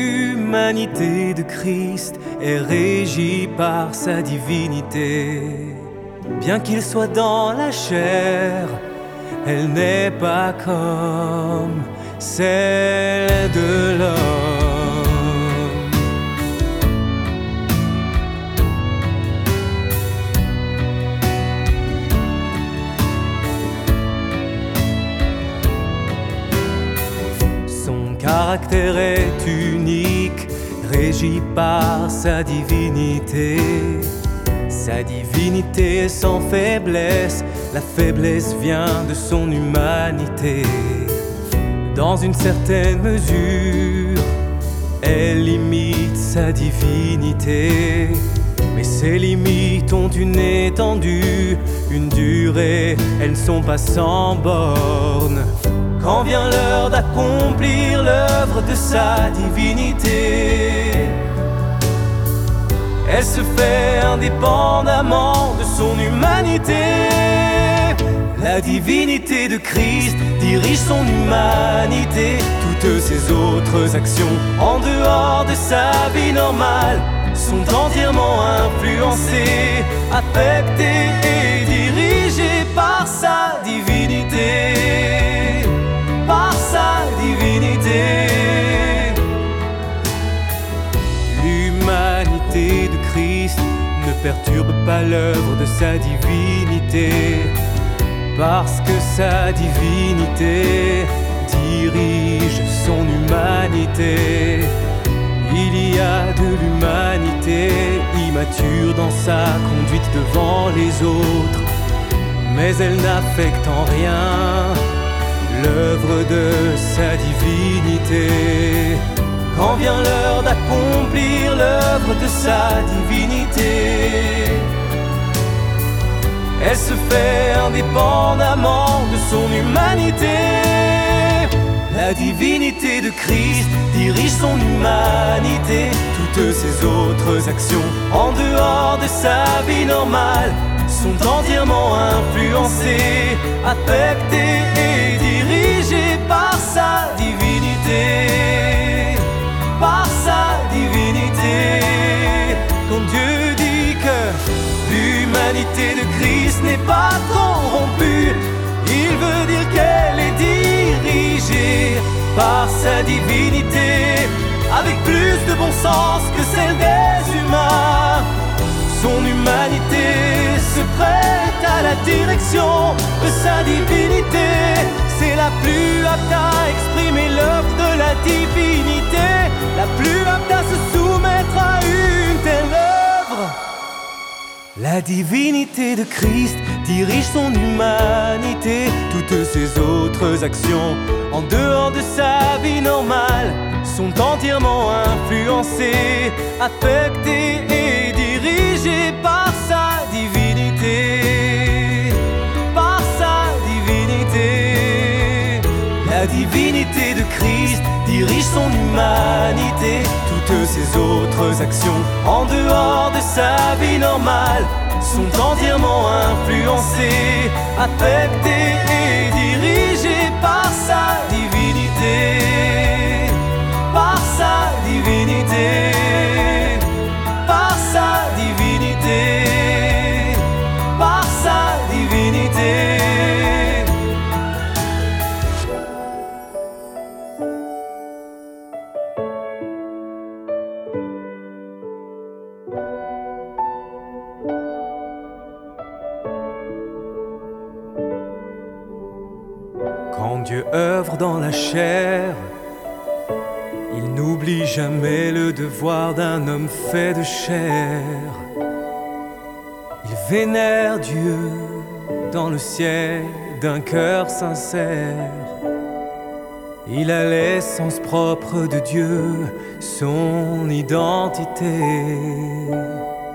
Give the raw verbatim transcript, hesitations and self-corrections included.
L'humanité de Christ est régie par sa divinité. Bien qu'il soit dans la chair, elle n'est pas comme celle de l'homme. Son caractère est unique, régi par sa divinité. Sa divinité est sans faiblesse, la faiblesse vient de son humanité. Dans une certaine mesure, elle imite sa divinité. Mais ses limites ont une étendue, une durée, elles ne sont pas sans bornes. Quand vient l'heure d'accomplir l'œuvre de sa divinité, elle se fait indépendamment de son humanité. La divinité de Christ dirige son humanité. Toutes ses autres actions en dehors de sa vie normale sont entièrement influencées, affectées et dirigées par sa divinité. Par sa divinité. L'humanité de Christ ne perturbe pas l'œuvre de sa divinité, parce que sa divinité dirige son humanité. Il y a de l'humanité immature dans sa conduite devant les autres, mais elle n'affecte en rien l'œuvre de sa divinité. Quand vient l'heure d'accomplir l'œuvre de sa divinité, elle se fait indépendamment de son humanité. La divinité de Christ dirige son humanité. Toutes ses autres actions en dehors de sa vie normale sont entièrement influencées, affectées et dirigées par sa divinité. Par sa divinité. Quand Dieu dit que l'humanité de Christ n'est pas corrompue, il veut dire qu'elle est dirigée par sa divinité, avec plus de bon sens que celle des humains. Son humanité se prête à la direction de sa divinité. C'est la plus apte à exprimer l'œuvre de la divinité, la plus apte à se soumettre à une telle œuvre. La divinité de Christ dirige son humanité. Toutes ses autres actions en dehors de sa vie normale sont entièrement influencées, affectées et dirigées par sa divinité. Par sa divinité. La divinité de Christ dirige son humanité. Toutes ses autres actions en dehors de sa vie normale sont entièrement influencées, affectées et dirigées par sa divinité. Par sa divinité. Par sa divinité. Par sa divinité. Quand Dieu œuvre dans la chair, il n'oublie jamais le devoir d'un homme fait de chair. Il vénère Dieu dans le ciel d'un cœur sincère. Il a l'essence propre de Dieu, son identité.